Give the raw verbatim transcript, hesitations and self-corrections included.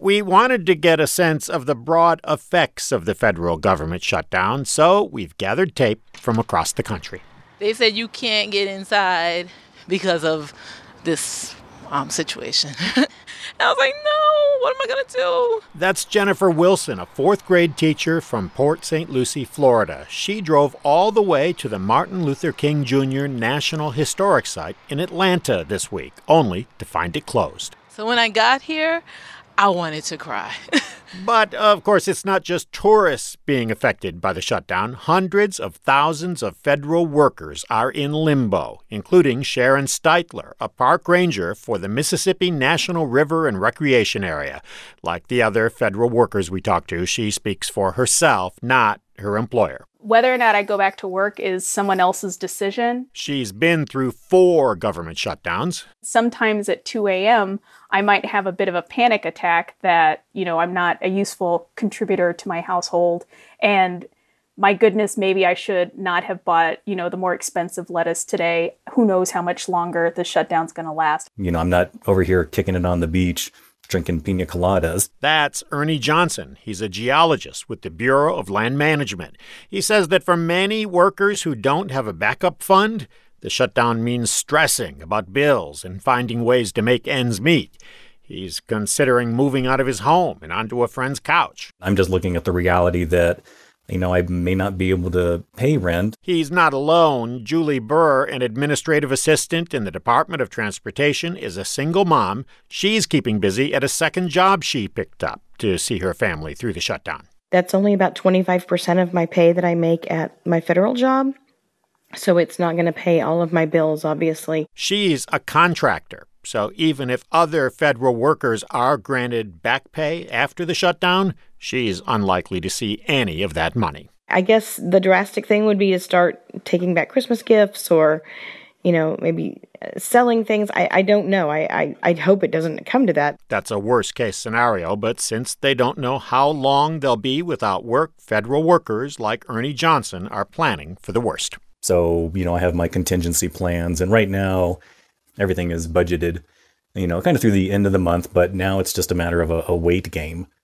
We wanted to get a sense of the broad effects of the federal government shutdown, so we've gathered tape from across the country. They said you can't get inside because of this um, situation. I was like, no, what am I going to do? That's Jennifer Wilson, a fourth grade teacher from Port Saint Lucie, Florida. She drove all the way to the Martin Luther King Junior National Historic Site in Atlanta this week, only to find it closed. So when I got here, I wanted to cry. But, of course, it's not just tourists being affected by the shutdown. Hundreds of thousands of federal workers are in limbo, including Sharon Steitler, a park ranger for the Mississippi National River and Recreation Area. Like the other federal workers we talked to, she speaks for herself, not her employer. Whether or not I go back to work is someone else's decision. She's been through four government shutdowns. Sometimes at two a.m., I might have a bit of a panic attack that, you know, I'm not a useful contributor to my household. And my goodness, maybe I should not have bought, you know, the more expensive lettuce today. Who knows how much longer the shutdown's going to last. You know, I'm not over here kicking it on the beach, drinking pina coladas. That's Ernie Johnson. He's a geologist with the Bureau of Land Management. He says that for many workers who don't have a backup fund, the shutdown means stressing about bills and finding ways to make ends meet. He's considering moving out of his home and onto a friend's couch. I'm just looking at the reality that, you know, I may not be able to pay rent. He's not alone. Julie Burr, an administrative assistant in the Department of Transportation, is a single mom. She's keeping busy at a second job she picked up to see her family through the shutdown. That's only about twenty-five percent of my pay that I make at my federal job. So it's not going to pay all of my bills, obviously. She's a contractor. So even if other federal workers are granted back pay after the shutdown, she's unlikely to see any of that money. I guess the drastic thing would be to start taking back Christmas gifts or, you know, maybe selling things. I, I don't know. I, I, I hope it doesn't come to that. That's a worst-case scenario, but since they don't know how long they'll be without work, federal workers like Ernie Johnson are planning for the worst. So, you know, I have my contingency plans, and right now everything is budgeted, you know, kind of through the end of the month, but now it's just a matter of a, a wait game.